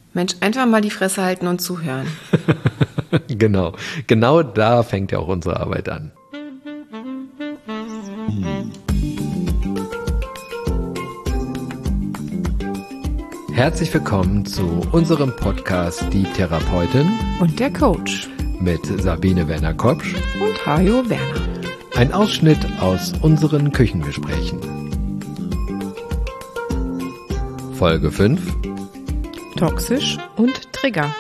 Mensch, einfach mal die Fresse halten und zuhören. Genau da fängt ja auch unsere Arbeit an. Herzlich willkommen zu unserem Podcast Die Therapeutin Und der Coach. mit Sabine Werner-Kopsch Und Hajo Werner. Ein Ausschnitt aus unseren Küchengesprächen. Folge 5. Toxisch und Trigger.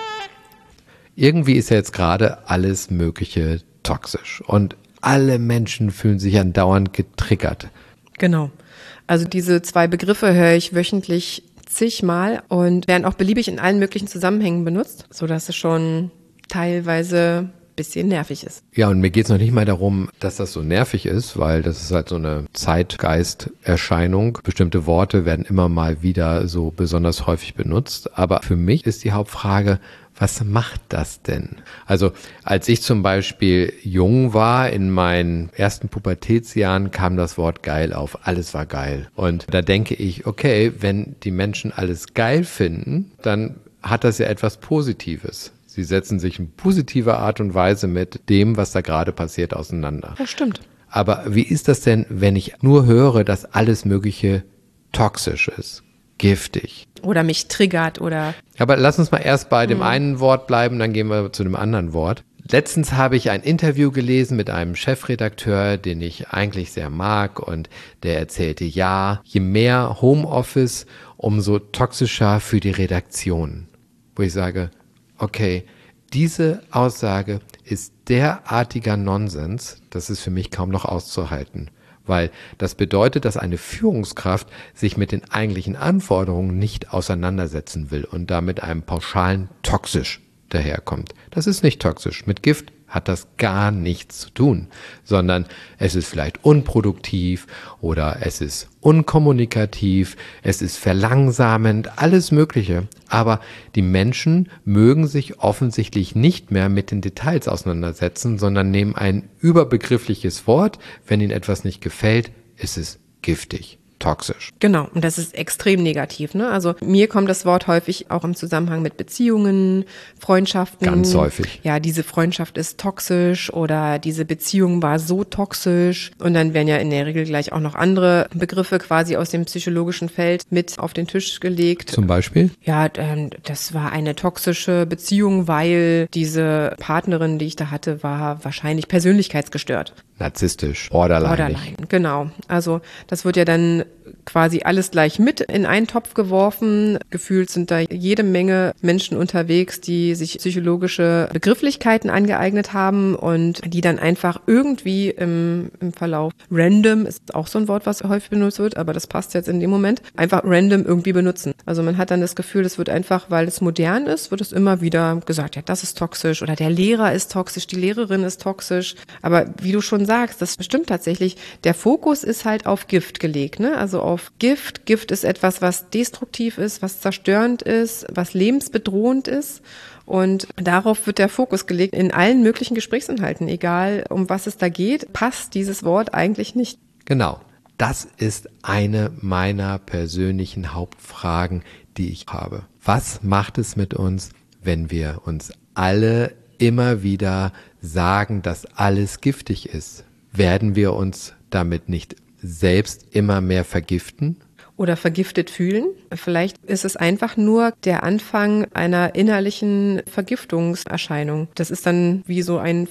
Irgendwie ist ja jetzt gerade alles Mögliche toxisch und alle Menschen fühlen sich andauernd getriggert. Genau. Also diese zwei Begriffe höre ich wöchentlich zigmal und werden auch beliebig in allen möglichen Zusammenhängen benutzt, sodass es schon teilweise ein bisschen nervig ist. Ja, und mir geht es noch nicht mal darum, dass das so nervig ist, weil das ist halt so eine Zeitgeisterscheinung. Bestimmte Worte werden immer mal wieder so besonders häufig benutzt. Aber für mich ist die Hauptfrage, was macht das denn? Also als ich zum Beispiel jung war, in meinen ersten Pubertätsjahren, kam das Wort geil auf. Alles war geil. Und da denke ich, okay, wenn die Menschen alles geil finden, dann hat das ja etwas Positives. Sie setzen sich in positiver Art und Weise mit dem, was da gerade passiert, auseinander. Das stimmt. Aber wie ist das denn, wenn ich nur höre, dass alles Mögliche toxisch ist, giftig? Oder mich triggert oder... Aber lass uns mal erst bei dem einen Wort bleiben, dann gehen wir zu dem anderen Wort. Letztens habe ich ein Interview gelesen mit einem Chefredakteur, den ich eigentlich sehr mag, und der erzählte, ja, je mehr Homeoffice, umso toxischer für die Redaktion. Wo ich sage, okay, diese Aussage ist derartiger Nonsens, das ist für mich kaum noch auszuhalten. Weil das bedeutet, dass eine Führungskraft sich mit den eigentlichen Anforderungen nicht auseinandersetzen will und damit einem pauschalen toxisch daherkommt. Das ist nicht toxisch. Mit Gift hat das gar nichts zu tun, sondern es ist vielleicht unproduktiv oder es ist unkommunikativ, es ist verlangsamend, alles Mögliche. Aber die Menschen mögen sich offensichtlich nicht mehr mit den Details auseinandersetzen, sondern nehmen ein überbegriffliches Wort. Wenn ihnen etwas nicht gefällt, ist es giftig. Toxisch. Genau, und das ist extrem negativ, ne? Also mir kommt das Wort häufig auch im Zusammenhang mit Beziehungen, Freundschaften. Ganz häufig. Ja, diese Freundschaft ist toxisch oder diese Beziehung war so toxisch. Und dann werden ja in der Regel gleich auch noch andere Begriffe quasi aus dem psychologischen Feld mit auf den Tisch gelegt. Zum Beispiel? Ja, das war eine toxische Beziehung, weil diese Partnerin, die ich da hatte, war wahrscheinlich persönlichkeitsgestört. Narzisstisch, Borderline. Genau. Also das wird ja dann quasi alles gleich mit in einen Topf geworfen. Gefühlt sind da jede Menge Menschen unterwegs, die sich psychologische Begrifflichkeiten angeeignet haben und die dann einfach irgendwie im Verlauf random, ist auch so ein Wort, was häufig benutzt wird, aber das passt jetzt in dem Moment, einfach random irgendwie benutzen. Also man hat dann das Gefühl, es wird einfach, weil es modern ist, wird es immer wieder gesagt, ja, das ist toxisch oder der Lehrer ist toxisch, die Lehrerin ist toxisch. Aber wie du schon sagst, das stimmt tatsächlich, der Fokus ist halt auf Gift gelegt, ne? Also auf Gift. Gift ist etwas, was destruktiv ist, was zerstörend ist, was lebensbedrohend ist. Und darauf wird der Fokus gelegt in allen möglichen Gesprächsinhalten. Egal, um was es da geht, passt dieses Wort eigentlich nicht. Genau. Das ist eine meiner persönlichen Hauptfragen, die ich habe. Was macht es mit uns, wenn wir uns alle immer wieder sagen, dass alles giftig ist? Werden wir uns damit nicht selbst immer mehr vergiften? Oder vergiftet fühlen. Vielleicht ist es einfach nur der Anfang einer innerlichen Vergiftungserscheinung. Das ist dann wie so ein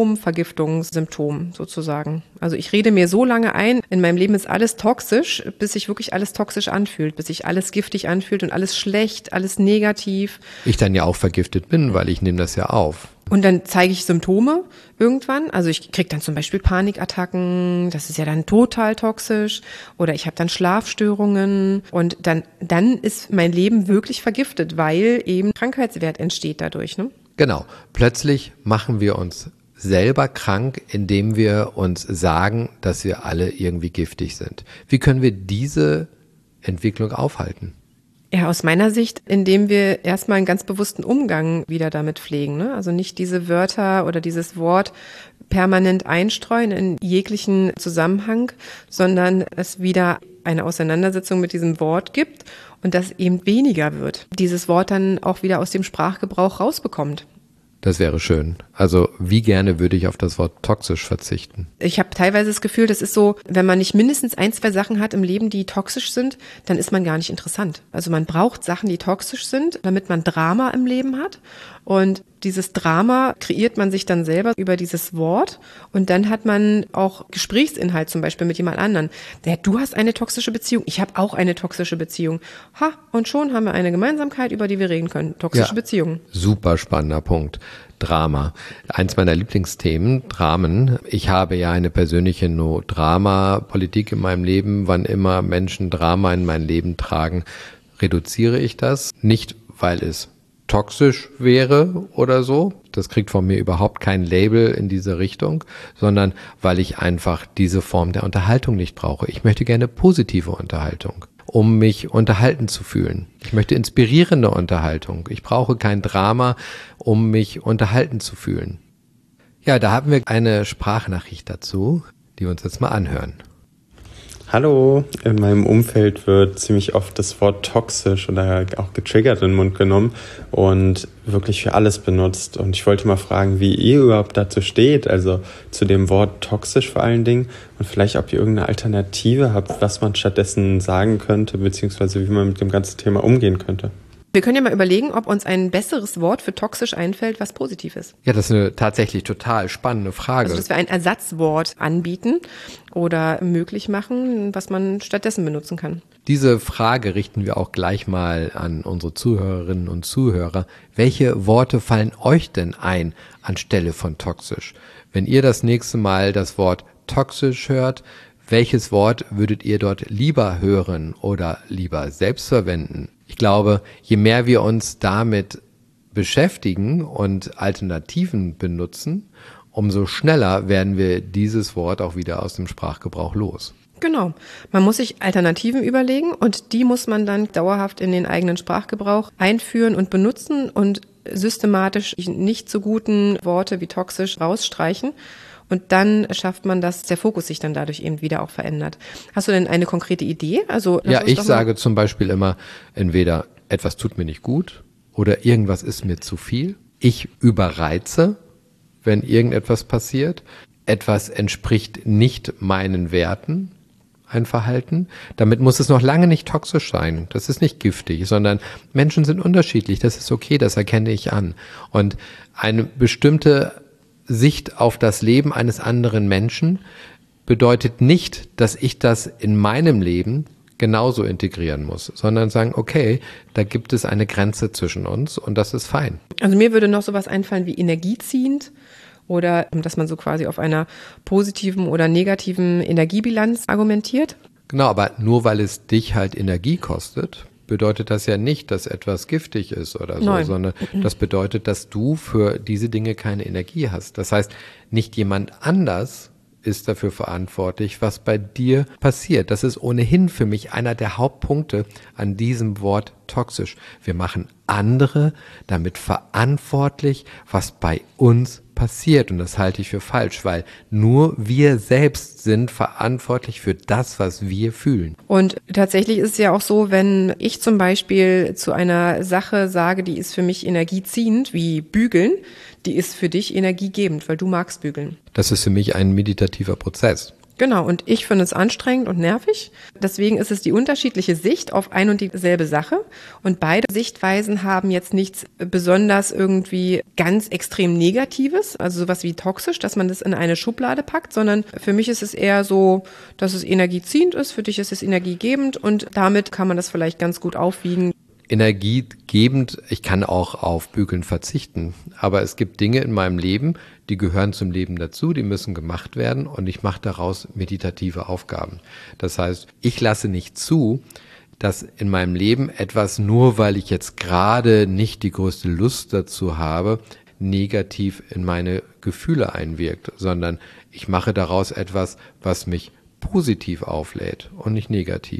Phantomvergiftungssymptom sozusagen. Also ich rede mir so lange ein, in meinem Leben ist alles toxisch, bis sich wirklich alles toxisch anfühlt, bis sich alles giftig anfühlt und alles schlecht, alles negativ. Ich dann ja auch vergiftet bin, weil ich nehme das ja auf. Und dann zeige ich Symptome irgendwann. Also ich kriege dann zum Beispiel Panikattacken, das ist ja dann total toxisch. Oder ich habe dann Schlafstörungen und dann ist mein Leben wirklich vergiftet, weil eben Krankheitswert entsteht dadurch, ne? Genau. Plötzlich machen wir uns selber krank, indem wir uns sagen, dass wir alle irgendwie giftig sind. Wie können wir diese Entwicklung aufhalten? Ja, aus meiner Sicht, indem wir erstmal einen ganz bewussten Umgang wieder damit pflegen, ne? Also nicht diese Wörter oder dieses Wort permanent einstreuen in jeglichen Zusammenhang, sondern es wieder eine Auseinandersetzung mit diesem Wort gibt und das eben weniger wird. Dieses Wort dann auch wieder aus dem Sprachgebrauch rausbekommt. Das wäre schön. Also wie gerne würde ich auf das Wort toxisch verzichten? Ich habe teilweise das Gefühl, das ist so, wenn man nicht mindestens 1, 2 Sachen hat im Leben, die toxisch sind, dann ist man gar nicht interessant. Also man braucht Sachen, die toxisch sind, damit man Drama im Leben hat. Und dieses Drama kreiert man sich dann selber über dieses Wort und dann hat man auch Gesprächsinhalt zum Beispiel mit jemand anderen. Du hast eine toxische Beziehung, ich habe auch eine toxische Beziehung. Und schon haben wir eine Gemeinsamkeit, über die wir reden können. Toxische Beziehungen. Super spannender Punkt. Drama. Eins meiner Lieblingsthemen, Dramen. Ich habe ja eine persönliche No-Drama-Politik in meinem Leben. Wann immer Menschen Drama in mein Leben tragen, reduziere ich das. Nicht, weil es toxisch wäre oder so. Das kriegt von mir überhaupt kein Label in diese Richtung, sondern weil ich einfach diese Form der Unterhaltung nicht brauche. Ich möchte gerne positive Unterhaltung, um mich unterhalten zu fühlen. Ich möchte inspirierende Unterhaltung. Ich brauche kein Drama, um mich unterhalten zu fühlen. Ja, da haben wir eine Sprachnachricht dazu, die wir uns jetzt mal anhören. Hallo, in meinem Umfeld wird ziemlich oft das Wort toxisch oder auch getriggert in den Mund genommen und wirklich für alles benutzt. Und ich wollte mal fragen, wie ihr überhaupt dazu steht, also zu dem Wort toxisch vor allen Dingen und vielleicht, ob ihr irgendeine Alternative habt, was man stattdessen sagen könnte, beziehungsweise wie man mit dem ganzen Thema umgehen könnte. Wir können ja mal überlegen, ob uns ein besseres Wort für toxisch einfällt, was positiv ist. Ja, das ist eine tatsächlich total spannende Frage. Also, dass wir ein Ersatzwort anbieten oder möglich machen, was man stattdessen benutzen kann. Diese Frage richten wir auch gleich mal an unsere Zuhörerinnen und Zuhörer. Welche Worte fallen euch denn ein anstelle von toxisch? Wenn ihr das nächste Mal das Wort toxisch hört, welches Wort würdet ihr dort lieber hören oder lieber selbst verwenden? Ich glaube, je mehr wir uns damit beschäftigen und Alternativen benutzen, umso schneller werden wir dieses Wort auch wieder aus dem Sprachgebrauch los. Genau. Man muss sich Alternativen überlegen und die muss man dann dauerhaft in den eigenen Sprachgebrauch einführen und benutzen und systematisch nicht so guten Worte wie toxisch rausstreichen. Und dann schafft man, dass der Fokus sich dann dadurch eben wieder auch verändert. Hast du denn eine konkrete Idee? Also ja, ich sage zum Beispiel immer, entweder etwas tut mir nicht gut oder irgendwas ist mir zu viel. Ich überreize, wenn irgendetwas passiert. Etwas entspricht nicht meinen Werten, ein Verhalten. Damit muss es noch lange nicht toxisch sein. Das ist nicht giftig, sondern Menschen sind unterschiedlich. Das ist okay, das erkenne ich an. Und eine bestimmte Sicht auf das Leben eines anderen Menschen bedeutet nicht, dass ich das in meinem Leben genauso integrieren muss, sondern sagen, okay, da gibt es eine Grenze zwischen uns und das ist fein. Also mir würde noch sowas einfallen wie energieziehend oder dass man so quasi auf einer positiven oder negativen Energiebilanz argumentiert. Genau, aber nur weil es dich halt Energie kostet, bedeutet das ja nicht, dass etwas giftig ist oder so, Nein. Sondern das bedeutet, dass du für diese Dinge keine Energie hast. Das heißt, nicht jemand anders ist dafür verantwortlich, was bei dir passiert. Das ist ohnehin für mich einer der Hauptpunkte an diesem Wort toxisch. Wir machen andere damit verantwortlich, was bei uns passiert. Und das halte ich für falsch, weil nur wir selbst sind verantwortlich für das, was wir fühlen. Und tatsächlich ist es ja auch so, wenn ich zum Beispiel zu einer Sache sage, die ist für mich energieziehend, wie Bügeln, die ist für dich energiegebend, weil du magst Bügeln. Das ist für mich ein meditativer Prozess. Genau, und ich finde es anstrengend und nervig. Deswegen ist es die unterschiedliche Sicht auf ein und dieselbe Sache. Und beide Sichtweisen haben jetzt nichts besonders irgendwie ganz extrem Negatives, also sowas wie toxisch, dass man das in eine Schublade packt, sondern für mich ist es eher so, dass es energieziehend ist, für dich ist es energiegebend und damit kann man das vielleicht ganz gut aufwiegen. Energiegebend, ich kann auch auf Bügeln verzichten, aber es gibt Dinge in meinem Leben, die gehören zum Leben dazu, die müssen gemacht werden und ich mache daraus meditative Aufgaben. Das heißt, ich lasse nicht zu, dass in meinem Leben etwas, nur weil ich jetzt gerade nicht die größte Lust dazu habe, negativ in meine Gefühle einwirkt, sondern ich mache daraus etwas, was mich positiv auflädt und nicht negativ.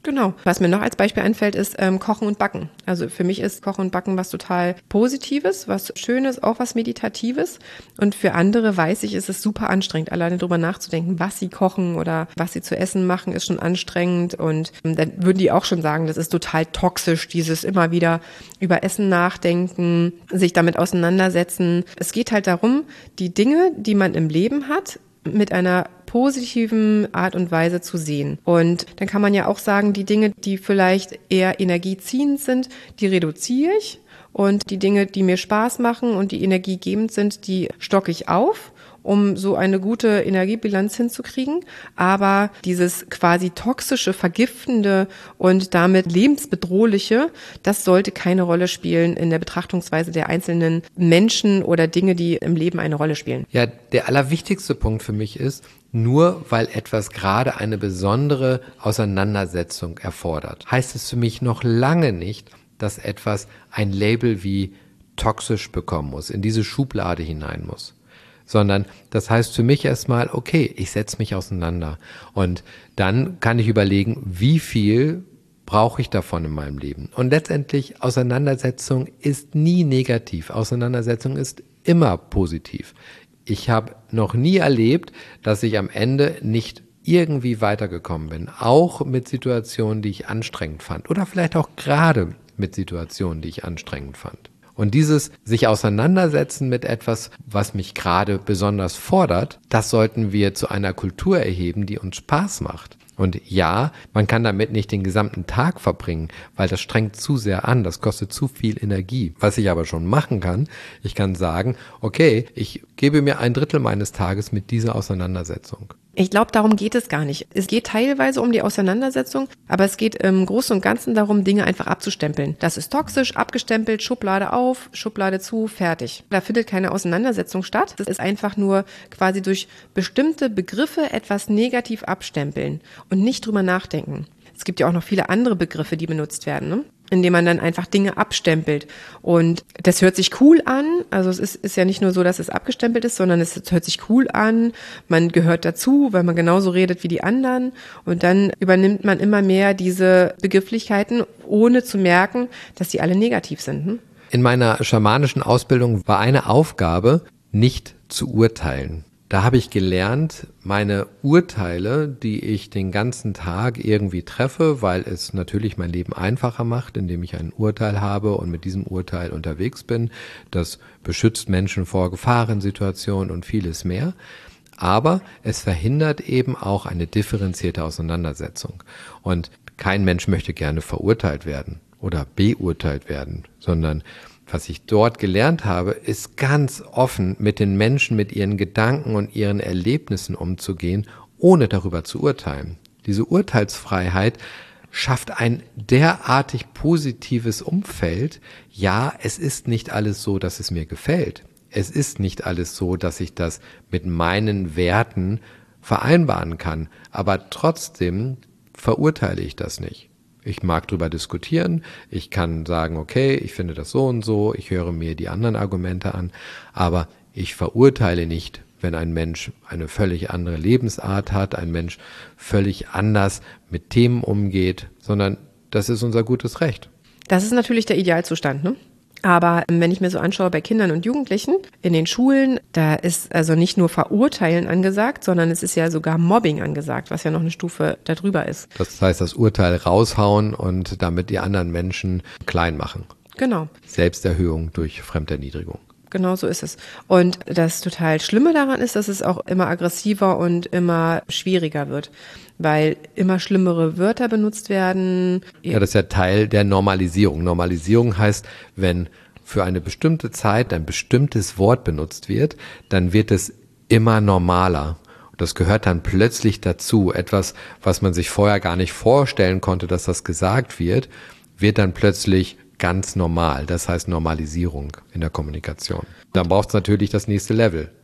Genau. Was mir noch als Beispiel einfällt, ist Kochen und Backen. Also für mich ist Kochen und Backen was total Positives, was Schönes, auch was Meditatives. Und für andere weiß ich, ist es super anstrengend, alleine drüber nachzudenken, was sie kochen oder was sie zu essen machen, ist schon anstrengend. Und dann würden die auch schon sagen, das ist total toxisch, dieses immer wieder über Essen nachdenken, sich damit auseinandersetzen. Es geht halt darum, die Dinge, die man im Leben hat, mit einer positiven Art und Weise zu sehen. Und dann kann man ja auch sagen, die Dinge, die vielleicht eher energieziehend sind, die reduziere ich. Und die Dinge, die mir Spaß machen und die energiegebend sind, die stocke ich auf, um so eine gute Energiebilanz hinzukriegen. Aber dieses quasi toxische, vergiftende und damit lebensbedrohliche, das sollte keine Rolle spielen in der Betrachtungsweise der einzelnen Menschen oder Dinge, die im Leben eine Rolle spielen. Ja, der allerwichtigste Punkt für mich ist, nur weil etwas gerade eine besondere Auseinandersetzung erfordert, heißt es für mich noch lange nicht, dass etwas ein Label wie toxisch bekommen muss, in diese Schublade hinein muss. Sondern das heißt für mich erstmal, okay, ich setze mich auseinander und dann kann ich überlegen, wie viel brauche ich davon in meinem Leben. Und letztendlich, Auseinandersetzung ist nie negativ, Auseinandersetzung ist immer positiv. Ich habe noch nie erlebt, dass ich am Ende nicht irgendwie weitergekommen bin, auch mit Situationen, die ich anstrengend fand oder vielleicht auch gerade mit Situationen, die ich anstrengend fand. Und dieses sich auseinandersetzen mit etwas, was mich gerade besonders fordert, das sollten wir zu einer Kultur erheben, die uns Spaß macht. Und ja, man kann damit nicht den gesamten Tag verbringen, weil das strengt zu sehr an, das kostet zu viel Energie. Was ich aber schon machen kann, ich kann sagen, okay, ich gebe mir 1/3 meines Tages mit dieser Auseinandersetzung. Ich glaube, darum geht es gar nicht. Es geht teilweise um die Auseinandersetzung, aber es geht im Großen und Ganzen darum, Dinge einfach abzustempeln. Das ist toxisch, abgestempelt, Schublade auf, Schublade zu, fertig. Da findet keine Auseinandersetzung statt. Das ist einfach nur quasi durch bestimmte Begriffe etwas negativ abstempeln und nicht drüber nachdenken. Es gibt ja auch noch viele andere Begriffe, die benutzt werden, ne? Indem man dann einfach Dinge abstempelt. Und das hört sich cool an. Also es ist ja nicht nur so, dass es abgestempelt ist, sondern es hört sich cool an. Man gehört dazu, weil man genauso redet wie die anderen. Und dann übernimmt man immer mehr diese Begrifflichkeiten, ohne zu merken, dass die alle negativ sind. Hm? In meiner schamanischen Ausbildung war eine Aufgabe, nicht zu urteilen. Da habe ich gelernt, meine Urteile, die ich den ganzen Tag irgendwie treffe, weil es natürlich mein Leben einfacher macht, indem ich ein Urteil habe und mit diesem Urteil unterwegs bin. Das beschützt Menschen vor Gefahrensituationen und vieles mehr. Aber es verhindert eben auch eine differenzierte Auseinandersetzung. Und kein Mensch möchte gerne verurteilt werden oder beurteilt werden, sondern was ich dort gelernt habe, ist ganz offen mit den Menschen, mit ihren Gedanken und ihren Erlebnissen umzugehen, ohne darüber zu urteilen. Diese Urteilsfreiheit schafft ein derartig positives Umfeld. Ja, es ist nicht alles so, dass es mir gefällt. Es ist nicht alles so, dass ich das mit meinen Werten vereinbaren kann. Aber trotzdem verurteile ich das nicht. Ich mag drüber diskutieren, ich kann sagen, okay, ich finde das so und so, ich höre mir die anderen Argumente an, aber ich verurteile nicht, wenn ein Mensch eine völlig andere Lebensart hat, ein Mensch völlig anders mit Themen umgeht, sondern das ist unser gutes Recht. Das ist natürlich der Idealzustand, ne? Aber wenn ich mir so anschaue bei Kindern und Jugendlichen in den Schulen, da ist also nicht nur Verurteilen angesagt, sondern es ist ja sogar Mobbing angesagt, was ja noch eine Stufe darüber ist. Das heißt, das Urteil raushauen und damit die anderen Menschen klein machen. Genau. Selbsterhöhung durch Fremderniedrigung. Genau so ist es. Und das total Schlimme daran ist, dass es auch immer aggressiver und immer schwieriger wird, weil immer schlimmere Wörter benutzt werden. Ja, das ist ja Teil der Normalisierung. Normalisierung heißt, wenn für eine bestimmte Zeit ein bestimmtes Wort benutzt wird, dann wird es immer normaler. Das gehört dann plötzlich dazu. Etwas, was man sich vorher gar nicht vorstellen konnte, dass das gesagt wird, wird dann plötzlich ganz normal. Das heißt Normalisierung in der Kommunikation. Dann braucht es natürlich das nächste Level.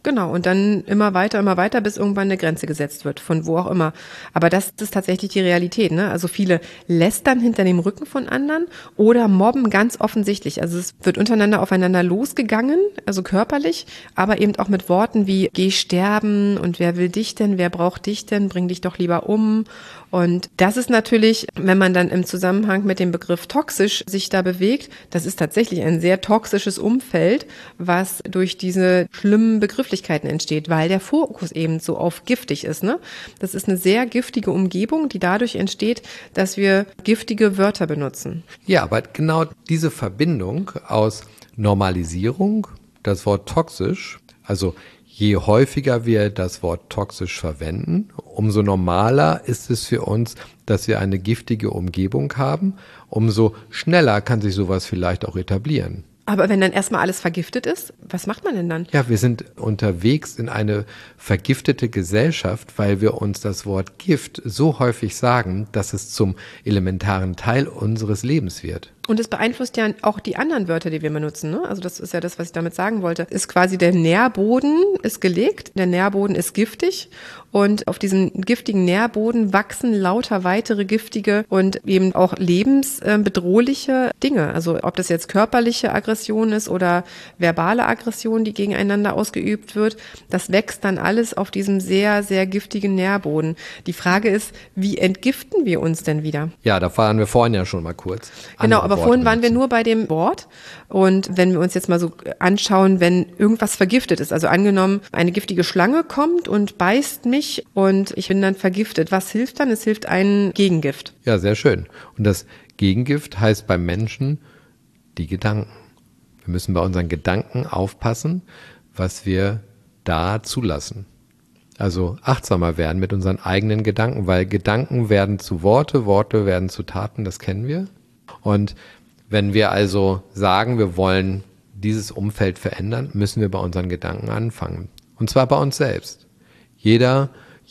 Genau, und dann immer weiter, bis irgendwann eine Grenze gesetzt wird, von wo auch immer. Aber das ist tatsächlich die Realität, ne? Also viele lästern hinter dem Rücken von anderen oder mobben ganz offensichtlich. Also es wird untereinander aufeinander losgegangen, also körperlich, aber eben auch mit Worten wie geh sterben und wer will dich denn, wer braucht dich denn, bring dich doch lieber um. Und das ist natürlich, wenn man dann im Zusammenhang mit dem Begriff toxisch sich da bewegt, das ist tatsächlich ein sehr toxisches Umfeld, was durch diese schlimmen Begrifflichkeiten entsteht, weil der Fokus eben so auf giftig ist, ne? Das ist eine sehr giftige Umgebung, die dadurch entsteht, dass wir giftige Wörter benutzen. Ja, aber genau diese Verbindung aus Normalisierung, das Wort toxisch, also je häufiger wir das Wort toxisch verwenden, umso normaler ist es für uns, dass wir eine giftige Umgebung haben, umso schneller kann sich sowas vielleicht auch etablieren. Aber wenn dann erstmal alles vergiftet ist, was macht man denn dann? Ja, wir sind unterwegs in eine vergiftete Gesellschaft, weil wir uns das Wort Gift so häufig sagen, dass es zum elementaren Teil unseres Lebens wird. Und es beeinflusst ja auch die anderen Wörter, die wir benutzen, ne? Also das ist ja das, was ich damit sagen wollte. Ist quasi der Nährboden ist gelegt, der Nährboden ist giftig und auf diesem giftigen Nährboden wachsen lauter weitere giftige und eben auch lebensbedrohliche Dinge. Also ob das jetzt körperliche Aggression ist oder verbale Aggression, die gegeneinander ausgeübt wird, das wächst dann alles auf diesem sehr, sehr giftigen Nährboden. Die Frage ist, wie entgiften wir uns denn wieder? Ja, da waren wir vorhin ja schon mal kurz. Genau, aber vorhin waren wir nur bei dem Wort. Und wenn wir uns jetzt mal so anschauen, wenn irgendwas vergiftet ist, also angenommen, eine giftige Schlange kommt und beißt mich und ich bin dann vergiftet, was hilft dann? Es hilft ein Gegengift. Ja, sehr schön. Und das Gegengift heißt beim Menschen die Gedanken. Wir müssen bei unseren Gedanken aufpassen, was wir da zulassen. Also achtsamer werden mit unseren eigenen Gedanken, weil Gedanken werden zu Worte, Worte werden zu Taten, das kennen wir. Und wenn wir also sagen, wir wollen dieses Umfeld verändern, müssen wir bei unseren Gedanken anfangen. Und zwar bei uns selbst. Jede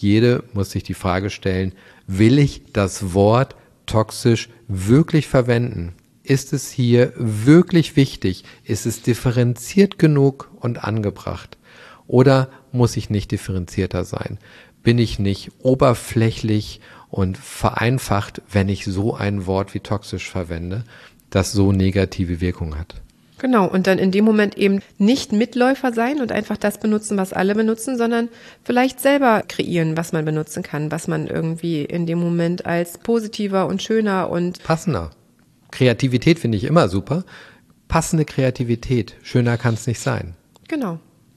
muss sich die Frage stellen, will ich das Wort toxisch wirklich verwenden? Ist es hier wirklich wichtig? Ist es differenziert genug und angebracht? Oder muss ich nicht differenzierter sein? Bin ich nicht oberflächlich und vereinfacht, wenn ich so ein Wort wie toxisch verwende, das so negative Wirkung hat? Genau, und dann in dem Moment eben nicht Mitläufer sein und einfach das benutzen, was alle benutzen, sondern vielleicht selber kreieren, was man benutzen kann, was man irgendwie in dem Moment als positiver und schöner und passender. Kreativität finde ich immer super. Passende Kreativität, schöner kann es nicht sein. Genau.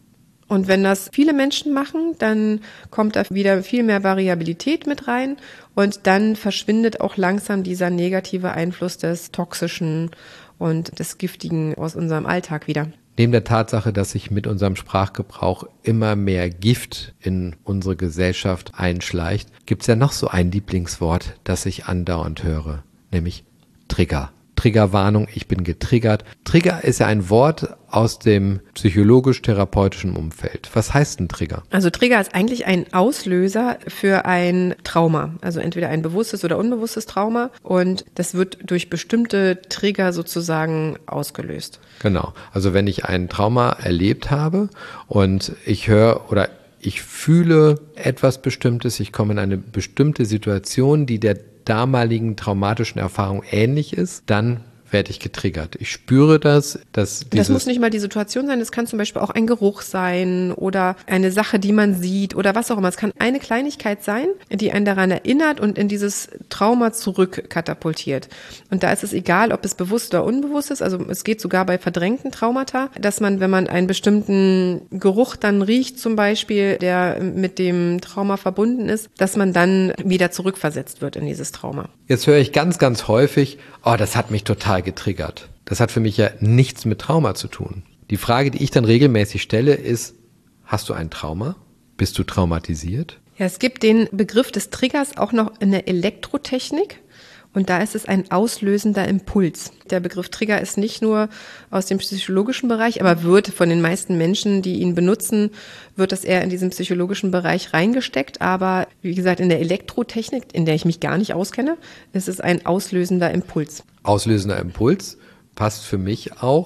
Und wenn das viele Menschen machen, dann kommt da wieder viel mehr Variabilität mit rein und dann verschwindet auch langsam dieser negative Einfluss des Toxischen und des Giftigen aus unserem Alltag wieder. Neben der Tatsache, dass sich mit unserem Sprachgebrauch immer mehr Gift in unsere Gesellschaft einschleicht, gibt es ja noch so ein Lieblingswort, das ich andauernd höre, nämlich Trigger. Triggerwarnung, ich bin getriggert. Trigger ist ja ein Wort aus dem psychologisch-therapeutischen Umfeld. Was heißt ein Trigger? Also Trigger ist eigentlich ein Auslöser für ein Trauma, also entweder ein bewusstes oder unbewusstes Trauma und das wird durch bestimmte Trigger sozusagen ausgelöst. Genau, also wenn ich ein Trauma erlebt habe und ich höre oder ich fühle etwas Bestimmtes, ich komme in eine bestimmte Situation, die der damaligen traumatischen Erfahrung ähnlich ist, dann werde ich getriggert. Ich spüre das, dass das muss nicht mal die Situation sein, das kann zum Beispiel auch ein Geruch sein oder eine Sache, die man sieht oder was auch immer. Es kann eine Kleinigkeit sein, die einen daran erinnert und in dieses Trauma zurückkatapultiert. Und da ist es egal, ob es bewusst oder unbewusst ist. Also es geht sogar bei verdrängten Traumata, dass man, wenn man einen bestimmten Geruch dann riecht zum Beispiel, der mit dem Trauma verbunden ist, dass man dann wieder zurückversetzt wird in dieses Trauma. Jetzt höre ich ganz, ganz häufig, oh, das hat mich total getriggert. Das hat für mich ja nichts mit Trauma zu tun. Die Frage, die ich dann regelmäßig stelle, ist, hast du ein Trauma? Bist du traumatisiert? Ja, es gibt den Begriff des Triggers auch noch in der Elektrotechnik. Und da ist es ein auslösender Impuls. Der Begriff Trigger ist nicht nur aus dem psychologischen Bereich, aber wird von den meisten Menschen, die ihn benutzen, wird das eher in diesen psychologischen Bereich reingesteckt. Aber wie gesagt, in der Elektrotechnik, in der ich mich gar nicht auskenne, ist es ein auslösender Impuls. Auslösender Impuls passt für mich auch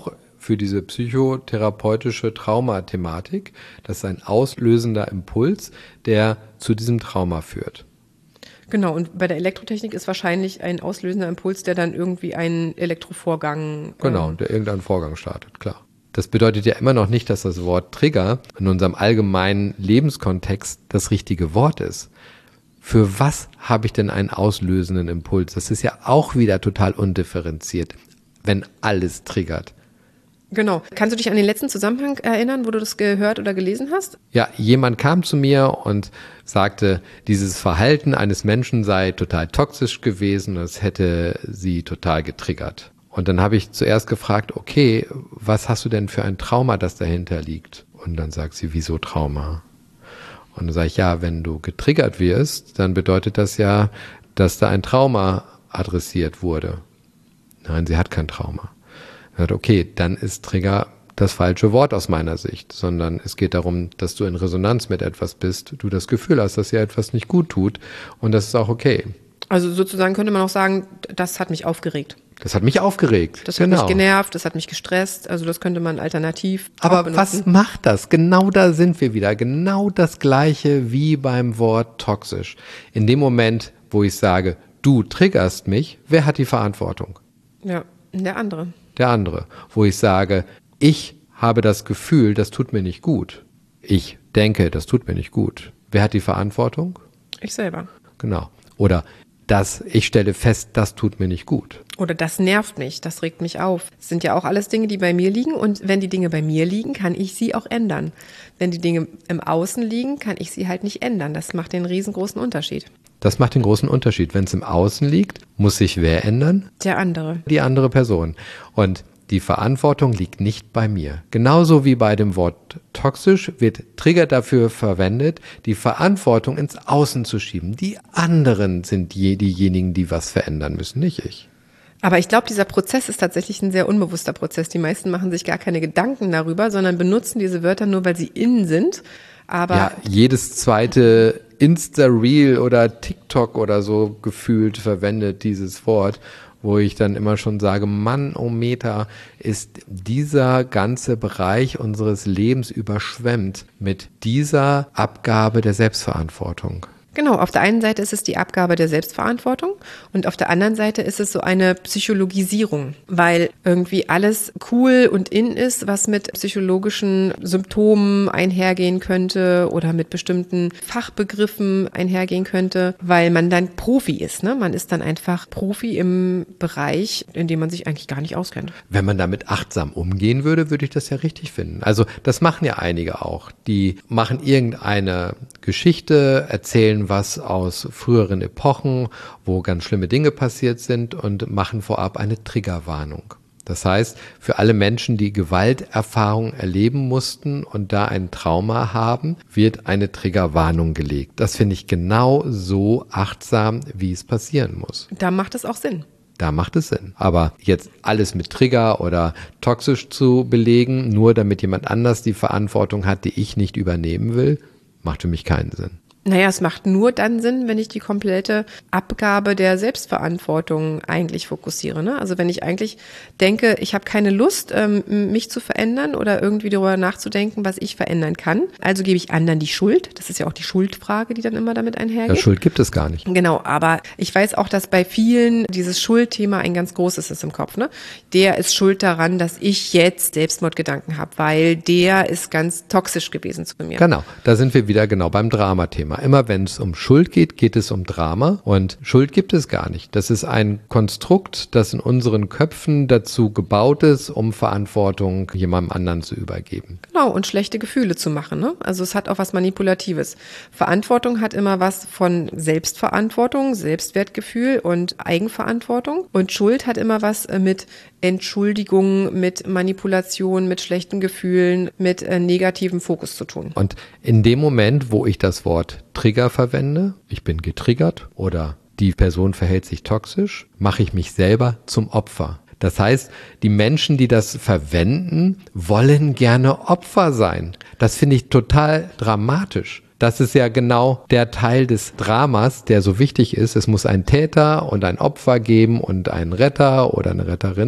für diese psychotherapeutische Traumathematik. Das ist ein auslösender Impuls, der zu diesem Trauma führt. Genau, und bei der Elektrotechnik ist wahrscheinlich ein auslösender Impuls, der dann irgendwie einen Elektrovorgang... Genau, der irgendeinen Vorgang startet, klar. Das bedeutet ja immer noch nicht, dass das Wort Trigger in unserem allgemeinen Lebenskontext das richtige Wort ist. Für was habe ich denn einen auslösenden Impuls? Das ist ja auch wieder total undifferenziert, wenn alles triggert. Genau. Kannst du dich an den letzten Zusammenhang erinnern, wo du das gehört oder gelesen hast? Ja, jemand kam zu mir und sagte, dieses Verhalten eines Menschen sei total toxisch gewesen, das hätte sie total getriggert. Und dann habe ich zuerst gefragt, okay, was hast du denn für ein Trauma, das dahinter liegt? Und dann sagt sie, wieso Trauma? Und dann sage ich, ja, wenn du getriggert wirst, dann bedeutet das ja, dass da ein Trauma adressiert wurde. Nein, sie hat kein Trauma. Okay, dann ist Trigger das falsche Wort aus meiner Sicht, sondern es geht darum, dass du in Resonanz mit etwas bist, du das Gefühl hast, dass dir etwas nicht gut tut und das ist auch okay. Also sozusagen könnte man auch sagen, das hat mich aufgeregt. Das hat mich aufgeregt. Das hat mich genervt, das hat mich gestresst, also das könnte man alternativ Aber was macht das? Genau da sind wir wieder. Genau das Gleiche wie beim Wort toxisch. In dem Moment, wo ich sage, du triggerst mich, wer hat die Verantwortung? Ja, der andere. Der andere. Wo ich sage, ich habe das Gefühl, das tut mir nicht gut. Ich denke, das tut mir nicht gut. Wer hat die Verantwortung? Ich selber. Genau. Oder ich stelle fest, das tut mir nicht gut. Oder das nervt mich, das regt mich auf. Das sind ja auch alles Dinge, die bei mir liegen. Und wenn die Dinge bei mir liegen, kann ich sie auch ändern. Wenn die Dinge im Außen liegen, kann ich sie halt nicht ändern. Das macht den riesengroßen Unterschied. Das macht den großen Unterschied. Wenn es im Außen liegt, muss sich wer ändern? Der andere. Die andere Person. Und die Verantwortung liegt nicht bei mir. Genauso wie bei dem Wort toxisch wird Trigger dafür verwendet, die Verantwortung ins Außen zu schieben. Die anderen sind diejenigen, die was verändern müssen, nicht ich. Aber ich glaube, dieser Prozess ist tatsächlich ein sehr unbewusster Prozess. Die meisten machen sich gar keine Gedanken darüber, sondern benutzen diese Wörter nur, weil sie in sind. Aber ja, jedes zweite Insta-Reel oder TikTok oder so gefühlt verwendet dieses Wort, wo ich dann immer schon sage, Mann, oh Meter, ist dieser ganze Bereich unseres Lebens überschwemmt mit dieser Abgabe der Selbstverantwortung. Genau, auf der einen Seite ist es die Abgabe der Selbstverantwortung und auf der anderen Seite ist es so eine Psychologisierung, weil irgendwie alles cool und in ist, was mit psychologischen Symptomen einhergehen könnte oder mit bestimmten Fachbegriffen einhergehen könnte, weil man dann Profi ist, ne? Man ist dann einfach Profi im Bereich, in dem man sich eigentlich gar nicht auskennt. Wenn man damit achtsam umgehen würde, würde ich das ja richtig finden. Also das machen ja einige auch. Die machen irgendeine Geschichte, erzählen was aus früheren Epochen, wo ganz schlimme Dinge passiert sind und machen vorab eine Triggerwarnung. Das heißt, für alle Menschen, die Gewalterfahrung erleben mussten und da ein Trauma haben, wird eine Triggerwarnung gelegt. Das finde ich genau so achtsam, wie es passieren muss. Da macht es auch Sinn. Da macht es Sinn. Aber jetzt alles mit Trigger oder toxisch zu belegen, nur damit jemand anders die Verantwortung hat, die ich nicht übernehmen will, macht für mich keinen Sinn. Naja, es macht nur dann Sinn, wenn ich die komplette Abgabe der Selbstverantwortung eigentlich fokussiere. Ne? Also wenn ich eigentlich denke, ich habe keine Lust, mich zu verändern oder irgendwie darüber nachzudenken, was ich verändern kann. Also gebe ich anderen die Schuld. Das ist ja auch die Schuldfrage, die dann immer damit einhergeht. Ja, Schuld gibt es gar nicht. Genau, aber ich weiß auch, dass bei vielen dieses Schuldthema ein ganz großes ist im Kopf. Ne? Der ist schuld daran, dass ich jetzt Selbstmordgedanken habe, weil der ist ganz toxisch gewesen zu mir. Genau, da sind wir wieder genau beim Dramathema. Immer wenn es um Schuld geht, geht es um Drama und Schuld gibt es gar nicht. Das ist ein Konstrukt, das in unseren Köpfen dazu gebaut ist, um Verantwortung jemandem anderen zu übergeben. Genau, und schlechte Gefühle zu machen. Ne? Also es hat auch was Manipulatives. Verantwortung hat immer was von Selbstverantwortung, Selbstwertgefühl und Eigenverantwortung und Schuld hat immer was mit Entschuldigung, mit Manipulation, mit schlechten Gefühlen, mit negativem Fokus zu tun. Und in dem Moment, wo ich das Wort Trigger verwende, ich bin getriggert oder die Person verhält sich toxisch, mache ich mich selber zum Opfer. Das heißt, die Menschen, die das verwenden, wollen gerne Opfer sein. Das finde ich total dramatisch. Das ist ja genau der Teil des Dramas, der so wichtig ist. Es muss einen Täter und ein Opfer geben und einen Retter oder eine Retterin.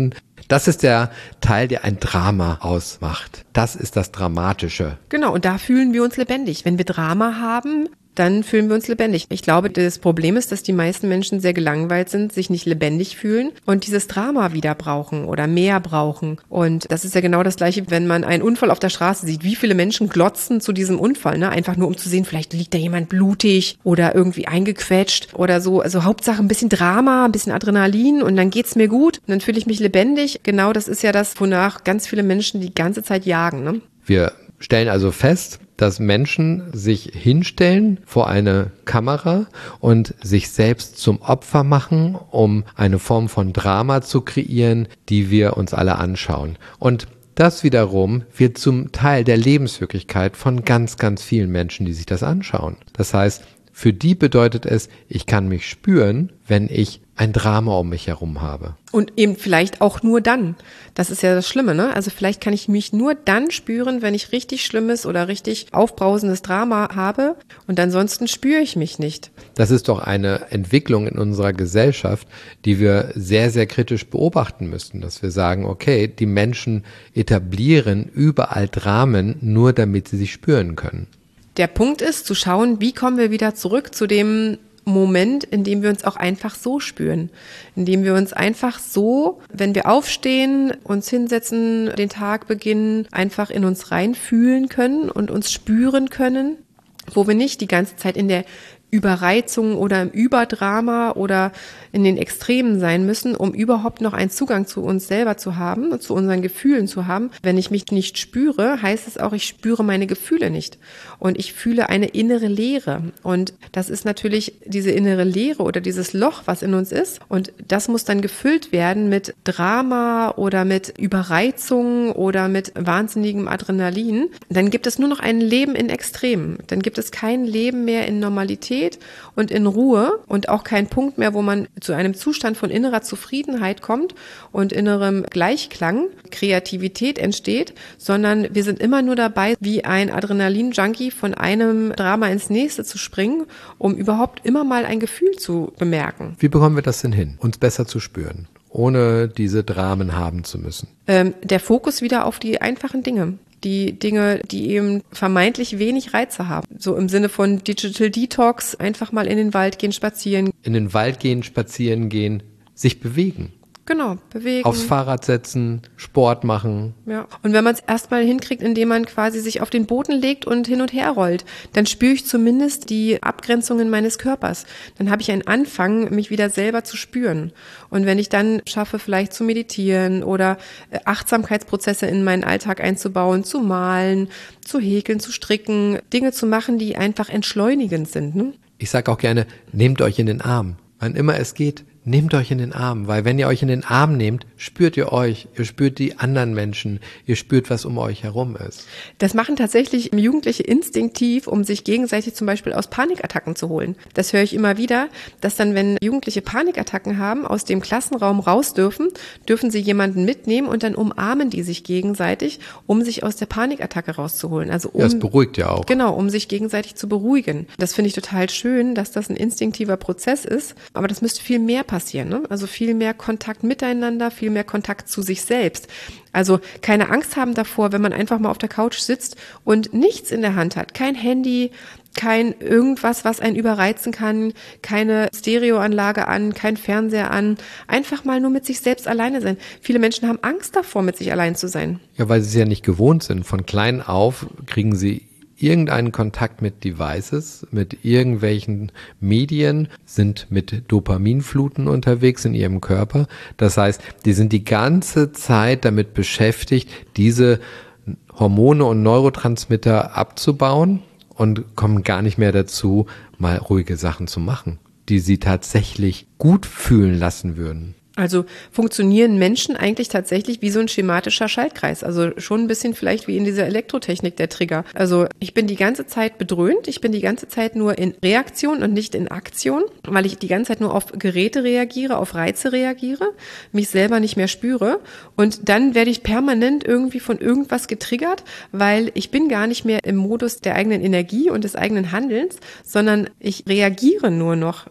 Das ist der Teil, der ein Drama ausmacht. Das ist das Dramatische. Genau, und da fühlen wir uns lebendig. Wenn wir Drama haben, dann fühlen wir uns lebendig. Ich glaube, das Problem ist, dass die meisten Menschen sehr gelangweilt sind, sich nicht lebendig fühlen und dieses Drama wieder brauchen oder mehr brauchen. Und das ist ja genau das Gleiche, wenn man einen Unfall auf der Straße sieht. Wie viele Menschen glotzen zu diesem Unfall, ne? Einfach nur, um zu sehen, vielleicht liegt da jemand blutig oder irgendwie eingequetscht oder so. Also Hauptsache ein bisschen Drama, ein bisschen Adrenalin und dann geht's mir gut und dann fühle ich mich lebendig. Genau das ist ja das, wonach ganz viele Menschen die ganze Zeit jagen, ne? Wir stellen also fest, dass Menschen sich hinstellen vor eine Kamera und sich selbst zum Opfer machen, um eine Form von Drama zu kreieren, die wir uns alle anschauen. Und das wiederum wird zum Teil der Lebenswirklichkeit von ganz, ganz vielen Menschen, die sich das anschauen. Das heißt, für die bedeutet es, ich kann mich spüren, wenn ich ein Drama um mich herum habe. Und eben vielleicht auch nur dann. Das ist ja das Schlimme, ne? Also vielleicht kann ich mich nur dann spüren, wenn ich richtig schlimmes oder richtig aufbrausendes Drama habe und ansonsten spüre ich mich nicht. Das ist doch eine Entwicklung in unserer Gesellschaft, die wir sehr, sehr kritisch beobachten müssen, dass wir sagen, okay, die Menschen etablieren überall Dramen, nur damit sie sich spüren können. Der Punkt ist, zu schauen, wie kommen wir wieder zurück zu dem Moment, in dem wir uns auch einfach so spüren, in dem wir uns einfach so, wenn wir aufstehen, uns hinsetzen, den Tag beginnen, einfach in uns reinfühlen können und uns spüren können, wo wir nicht die ganze Zeit in der Überreizung oder im Überdrama oder in den Extremen sein müssen, um überhaupt noch einen Zugang zu uns selber zu haben und zu unseren Gefühlen zu haben. Wenn ich mich nicht spüre, heißt es auch, ich spüre meine Gefühle nicht und ich fühle eine innere Leere und das ist natürlich diese innere Leere oder dieses Loch, was in uns ist und das muss dann gefüllt werden mit Drama oder mit Überreizung oder mit wahnsinnigem Adrenalin. Dann gibt es nur noch ein Leben in Extremen. Dann gibt es kein Leben mehr in Normalität und in Ruhe und auch kein Punkt mehr, wo man zu einem Zustand von innerer Zufriedenheit kommt und innerem Gleichklang, Kreativität entsteht, sondern wir sind immer nur dabei, wie ein Adrenalin-Junkie von einem Drama ins nächste zu springen, um überhaupt immer mal ein Gefühl zu bemerken. Wie bekommen wir das denn hin, uns besser zu spüren, ohne diese Dramen haben zu müssen? Der Fokus wieder auf die einfachen Dinge. Die Dinge, die eben vermeintlich wenig Reize haben. So im Sinne von Digital Detox, einfach mal in den Wald gehen, spazieren. In den Wald gehen, spazieren gehen, sich bewegen. Genau, bewegen. Aufs Fahrrad setzen, Sport machen. Ja. Und wenn man es erstmal hinkriegt, indem man quasi sich auf den Boden legt und hin und her rollt, dann spüre ich zumindest die Abgrenzungen meines Körpers. Dann habe ich einen Anfang, mich wieder selber zu spüren. Und wenn ich dann schaffe, vielleicht zu meditieren oder Achtsamkeitsprozesse in meinen Alltag einzubauen, zu malen, zu häkeln, zu stricken, Dinge zu machen, die einfach entschleunigend sind. Ne? Ich sage auch gerne, nehmt euch in den Arm. Wann immer es geht, nehmt euch in den Arm, weil wenn ihr euch in den Arm nehmt, spürt ihr euch, ihr spürt die anderen Menschen, ihr spürt, was um euch herum ist. Das machen tatsächlich Jugendliche instinktiv, um sich gegenseitig zum Beispiel aus Panikattacken zu holen. Das höre ich immer wieder, dass dann, wenn Jugendliche Panikattacken haben, aus dem Klassenraum raus dürfen sie jemanden mitnehmen und dann umarmen die sich gegenseitig, um sich aus der Panikattacke rauszuholen. Also ja, das beruhigt ja auch. Genau, um sich gegenseitig zu beruhigen. Das finde ich total schön, dass das ein instinktiver Prozess ist, aber das müsste viel mehr passieren, ne? Also viel mehr Kontakt miteinander, viel mehr Kontakt zu sich selbst. Also keine Angst haben davor, wenn man einfach mal auf der Couch sitzt und nichts in der Hand hat. Kein Handy, kein irgendwas, was einen überreizen kann, keine Stereoanlage an, kein Fernseher an. Einfach mal nur mit sich selbst alleine sein. Viele Menschen haben Angst davor, mit sich allein zu sein. Ja, weil sie es ja nicht gewohnt sind. Von klein auf kriegen sie irgendeinen Kontakt mit Devices, mit irgendwelchen Medien, sind mit Dopaminfluten unterwegs in ihrem Körper. Das heißt, die sind die ganze Zeit damit beschäftigt, diese Hormone und Neurotransmitter abzubauen und kommen gar nicht mehr dazu, mal ruhige Sachen zu machen, die sie tatsächlich gut fühlen lassen würden. Also funktionieren Menschen eigentlich tatsächlich wie so ein schematischer Schaltkreis. Also schon ein bisschen vielleicht wie in dieser Elektrotechnik der Trigger. Also ich bin die ganze Zeit bedröhnt, ich bin die ganze Zeit nur in Reaktion und nicht in Aktion, weil ich die ganze Zeit nur auf Geräte reagiere, auf Reize reagiere, mich selber nicht mehr spüre und dann werde ich permanent irgendwie von irgendwas getriggert, weil ich bin gar nicht mehr im Modus der eigenen Energie und des eigenen Handelns, sondern ich reagiere nur noch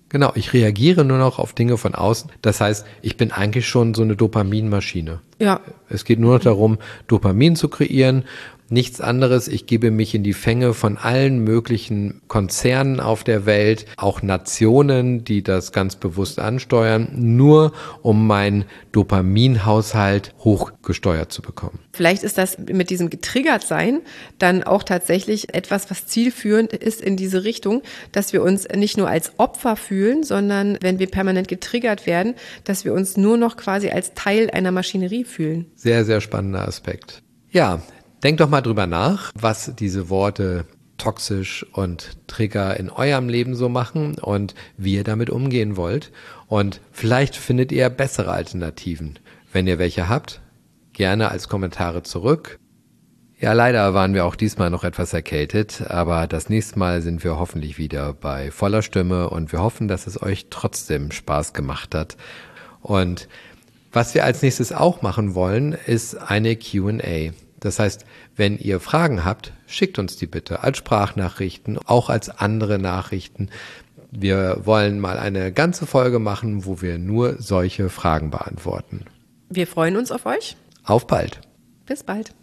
Genau, ich reagiere nur noch auf Dinge von außen. Das heißt, ich bin eigentlich schon so eine Dopaminmaschine. Ja. Es geht nur noch darum, Dopamin zu kreieren. Nichts anderes. Ich gebe mich in die Fänge von allen möglichen Konzernen auf der Welt, auch Nationen, die das ganz bewusst ansteuern, nur um meinen Dopaminhaushalt hochgesteuert zu bekommen. Vielleicht ist das mit diesem Getriggertsein dann auch tatsächlich etwas, was zielführend ist in diese Richtung, dass wir uns nicht nur als Opfer fühlen, sondern wenn wir permanent getriggert werden, dass wir uns nur noch quasi als Teil einer Maschinerie fühlen. Sehr, sehr spannender Aspekt. Ja, denkt doch mal drüber nach, was diese Worte toxisch und Trigger in eurem Leben so machen und wie ihr damit umgehen wollt. Und vielleicht findet ihr bessere Alternativen. Wenn ihr welche habt, gerne als Kommentare zurück. Ja, leider waren wir auch diesmal noch etwas erkältet, aber das nächste Mal sind wir hoffentlich wieder bei voller Stimme und wir hoffen, dass es euch trotzdem Spaß gemacht hat. Und was wir als nächstes auch machen wollen, ist eine Q&A. Das heißt, wenn ihr Fragen habt, schickt uns die bitte als Sprachnachrichten, auch als andere Nachrichten. Wir wollen mal eine ganze Folge machen, wo wir nur solche Fragen beantworten. Wir freuen uns auf euch. Auf bald. Bis bald.